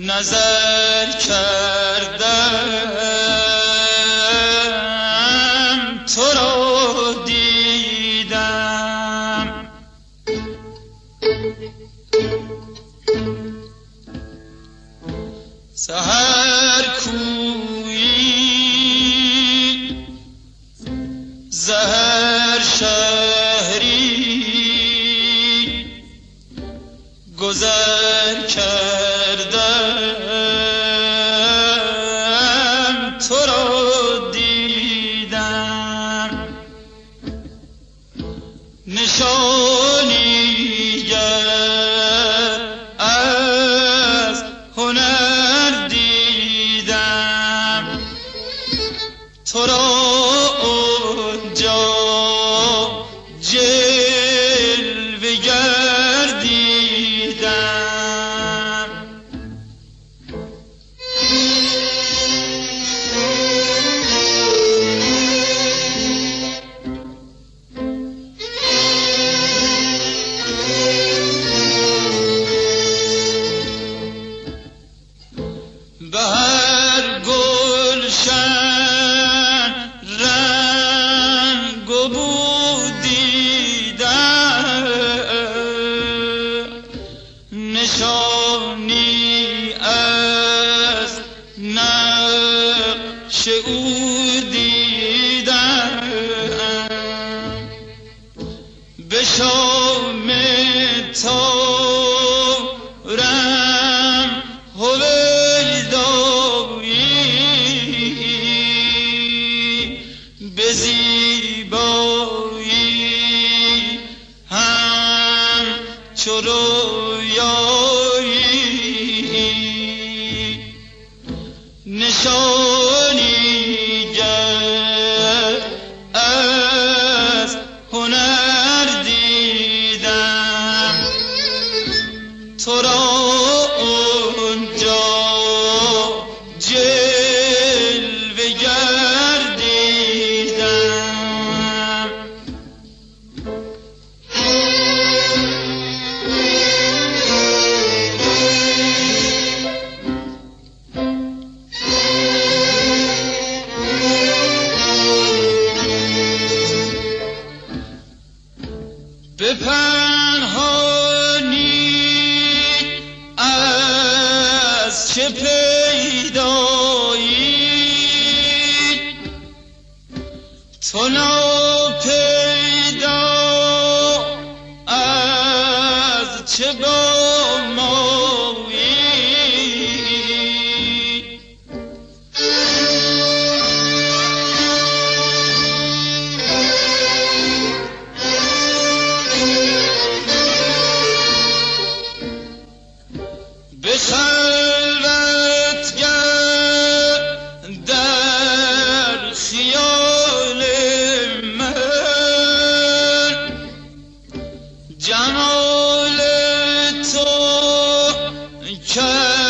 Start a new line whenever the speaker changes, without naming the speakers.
نظر کردم تو را دیدم، سحر کویی زهر شهری گذر کردم تو را دیدم، نشانی گر از هنر دیدم تو را اونجا جلوه گر دیدم. به هر گلشن رنگ و بو دیدم، نشانی از نقش او دیدم، به شام تارم هویدایی، به زیبایی همچو رویایی، نشانی گر از هنر دیدم تو را اونجا جلوه گر دیدم. به پنهانی از چه پیدایی، تو ناپیدا از چه با مایی، به خلوتگر در خیال من جمال تو کرد